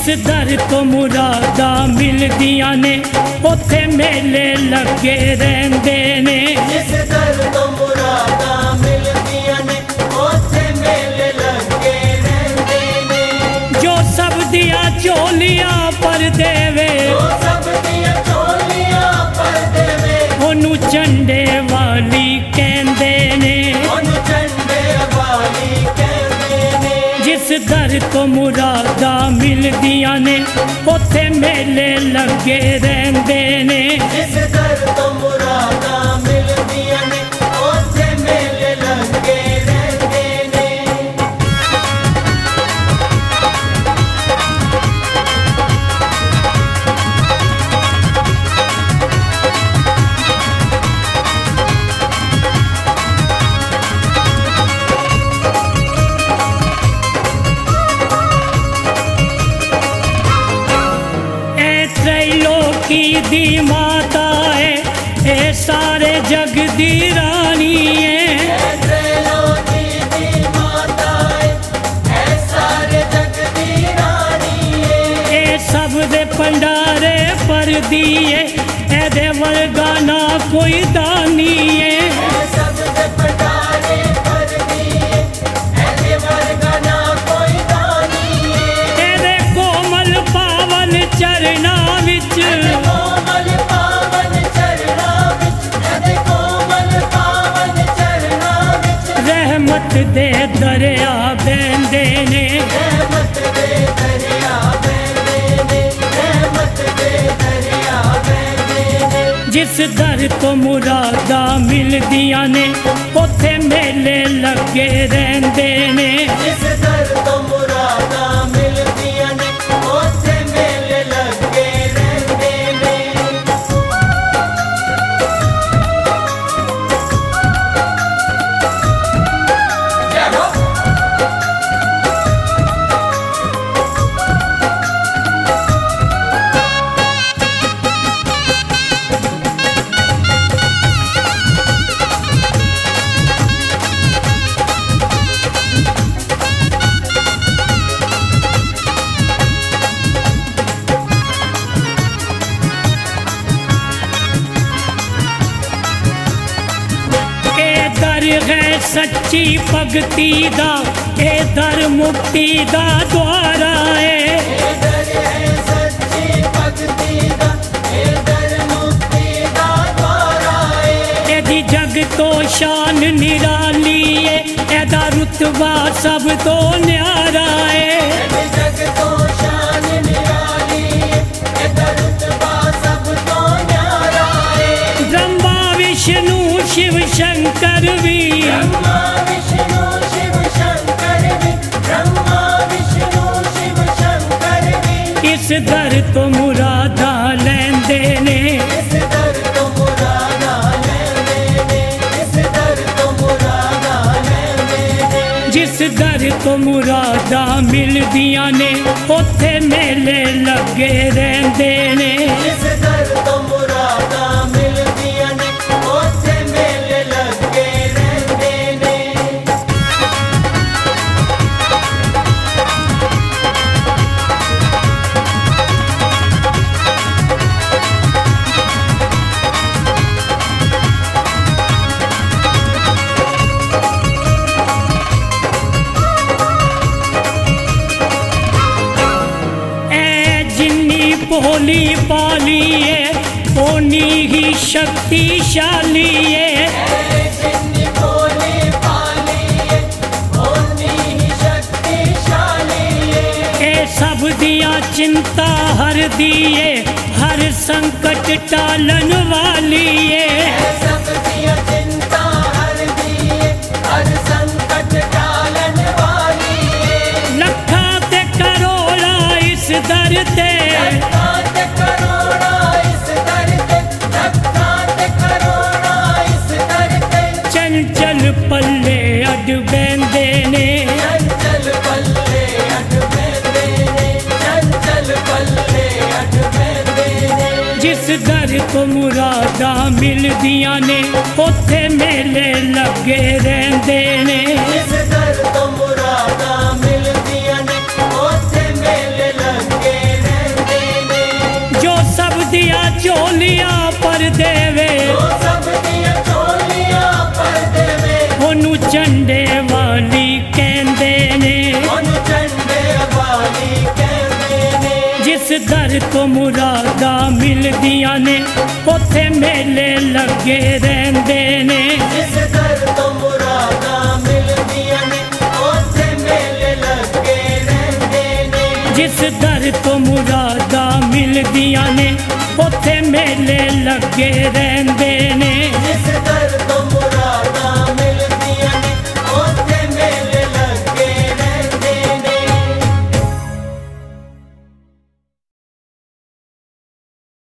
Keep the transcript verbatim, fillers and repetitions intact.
जिस दर तो मुरादा मिलदियां ने उत्थे मेले लगे रहंदे ने। जिस दर तो मुरादा मिलदियां ने उत्थे मेले लगे रहंदे ने। जो सब दिया झोलियां पर देवे, जो सब दिया झोलियां पर देवे, ओनू झंडे वाली कहंदे ने। ओनू झंडे वाली कहंदे ने। जिस दर तो मुरादा मिलदियां ने उत्थे मेले लगे रहंदे ने। जिस दर तो मुरादा मिलदियां ने उत्थे मेले लगे रहंदे ने। त्रैलोकी दी माता है, ए सारे जग दी रानी है। त्रैलोकी दी माता है, ए सारे जग दी रानी है। ए सब दे भंडारे पर दिए, एदे वर्गा ना कोई दानी है। ए सब दे भंडारे पर दिए, एदे वर्गा ना कोई दानी है। एदे कोमल पावन चरना विच, कोमल पावन चरना विच, एदे कोमल पावन चरना विच, रहमत दे दरिया बहंदे ने। रहमत दे दरिया बहंदे ने। रहमत दे दरिया बहंदे ने। जिस दर तो मुरादा मिलदियां ने उत्थे मेले लगे रहंदे ने। जिस दर तो मुरादा मिलदियां ने उत्थे मेले लगे रहंदे ने। जय हो। ए दर है सच्ची भगती दा, ए दर मुक्ति दा द्वारा है। ए दर है सच्ची भगती दा, ए दर मुक्ति दा द्वारा है। एदी जग तो शान निराली है, एदा रुतबा सब तो न्यारा है। ए जग तो शान निराली है, एदा रुतबा सब तो न्यारा है। ब्रह्मा विष्णु शिव शंकर भी, ब्रह्मा विष्णु शिव शंकर भी, ब्रह्मा विष्णु शिव शंकर भी, इस दर तो मुरादा लैंदे ने। इस दर तो मुरादा लैंदे ने। इस दर तो मुरादा लैंदे ने। जिस दर तो मुरादा मिलदियां ने उत्थे मेले लगे रहंदे ने। जिस दर तो मुरादा मिलदियां ने उत्थे मेले लगे रहंदे ने। ए जिन्नी भोली पाली है ओनी ही शक्तिशाली है। ए जिन्नी भोली पाली है ओनी ही शक्तिशाली है। ए सब दिया चिंता हर दिए, हर संकट टालन वाली है। ए सब दिया चिंता हर दिए, हर संकट टालन वाली है। लखा ते करोड़ा इस दर ते, लखां ते करोड़ा इस दर ते, लखां ते करोड़ा इस दर ते, चंचल पल्ले अड बहंदे ने। चंचल पल्ले अड बहंदे ने। चंचल पल्ले अड बहंदे ने। जिस दर को मुरादा मिलदियां ने उत्थे मेले लगे रहंदे ने। जिस दर तो मुरादा मिलदियां ने उत्थे मेले लगे ਮੁਰਾਦਾਂ ਮਿਲਦੀਆਂ ਨੇ ਉੱਥੇ ਮੇਲੇ ਲੱਗੇ ਰਹਿੰਦੇ ਨੇ ਜਿਸ ਦਰ ਤੋਂ ਮੁਰਾਦਾਂ ਮਿਲਦੀਆਂ ਨੇ ਉੱਥੇ ਮੇਲੇ ਲੱਗੇ ਰਹਿੰਦੇ ਨੇ ਜਿਸ ਦਰ ਤੋਂ ਮੁਰਾਦਾਂ ਮਿਲਦੀਆਂ ਨੇ ਉੱਥੇ ਮੇਲੇ ਲੱਗੇ ਰਹਿੰਦੇ